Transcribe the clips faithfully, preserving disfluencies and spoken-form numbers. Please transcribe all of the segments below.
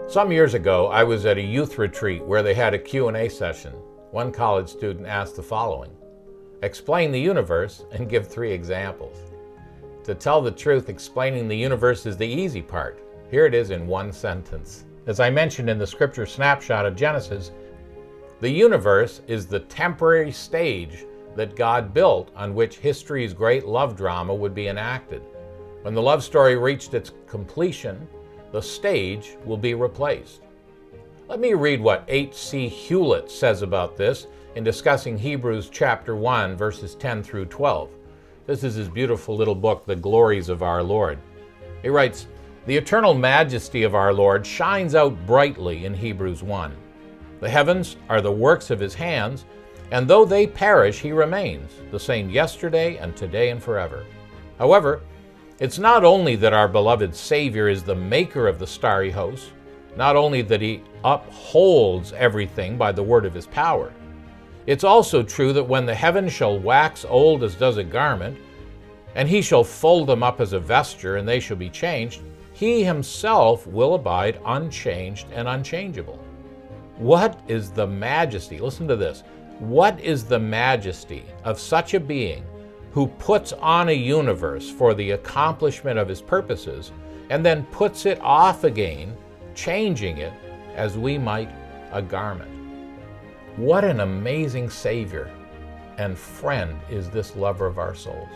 Some years ago, I was at a youth retreat where they had a Q and A session. One college student asked the following: explain the universe and give three examples. To tell the truth, explaining the universe is the easy part. Here it is in one sentence. As I mentioned in the scripture snapshot of Genesis, the universe is the temporary stage that God built on which history's great love drama would be enacted. When the love story reached its completion, the stage will be replaced. Let me read what H C Hewlett says about this in discussing Hebrews chapter one, verses ten through twelve. This is his beautiful little book, The Glories of Our Lord. He writes, "The eternal majesty of our Lord shines out brightly in Hebrews one. The heavens are the works of his hands, and though they perish, he remains, the same yesterday and today and forever. However, it's not only that our beloved Savior is the maker of the starry host, not only that he upholds everything by the word of his power. It's also true that when the heavens shall wax old as does a garment, and he shall fold them up as a vesture, and they shall be changed, he himself will abide unchanged and unchangeable." What is the majesty? Listen to this. What is the majesty of such a being who puts on a universe for the accomplishment of his purposes and then puts it off again, changing it as we might a garment? What an amazing Savior and friend is this lover of our souls.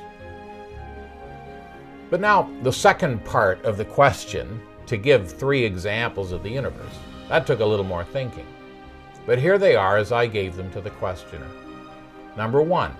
But now, the second part of the question, to give three examples of the universe, that took a little more thinking. But here they are as I gave them to the questioner. Number one,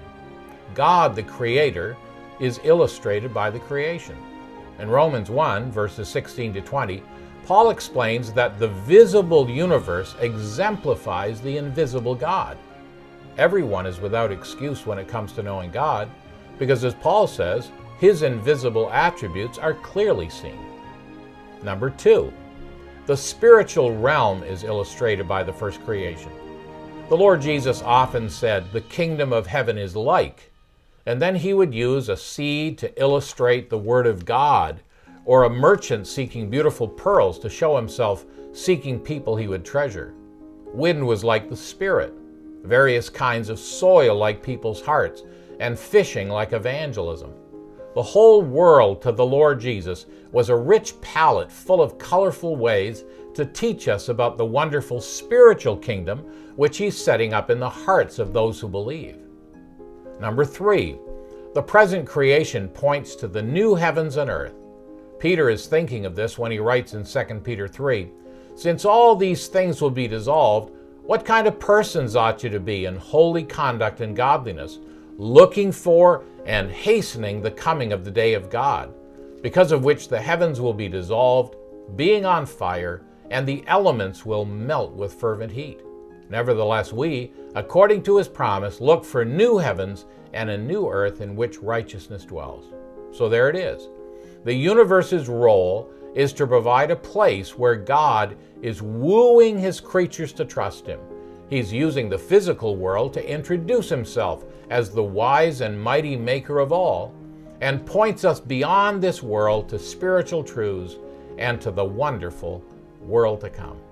God, the Creator, is illustrated by the creation. In Romans one, verses sixteen to twenty, Paul explains that the visible universe exemplifies the invisible God. Everyone is without excuse when it comes to knowing God, because as Paul says, his invisible attributes are clearly seen. Number two, the spiritual realm is illustrated by the first creation. The Lord Jesus often said, "The kingdom of heaven is like," and then he would use a seed to illustrate the word of God, or a merchant seeking beautiful pearls to show himself seeking people he would treasure. Wind was like the Spirit, various kinds of soil like people's hearts, and fishing like evangelism. The whole world to the Lord Jesus was a rich palette full of colorful ways to teach us about the wonderful spiritual kingdom which he's setting up in the hearts of those who believe. Number three, the present creation points to the new heavens and earth. Peter is thinking of this when he writes in Second Peter three, "Since all these things will be dissolved, what kind of persons ought you to be in holy conduct and godliness, looking for and hastening the coming of the day of God, because of which the heavens will be dissolved, being on fire, and the elements will melt with fervent heat. Nevertheless we, according to his promise, look for new heavens and a new earth in which righteousness dwells." So there it is. The universe's role is to provide a place where God is wooing his creatures to trust him. He's using the physical world to introduce himself as the wise and mighty maker of all, and points us beyond this world to spiritual truths and to the wonderful world to come.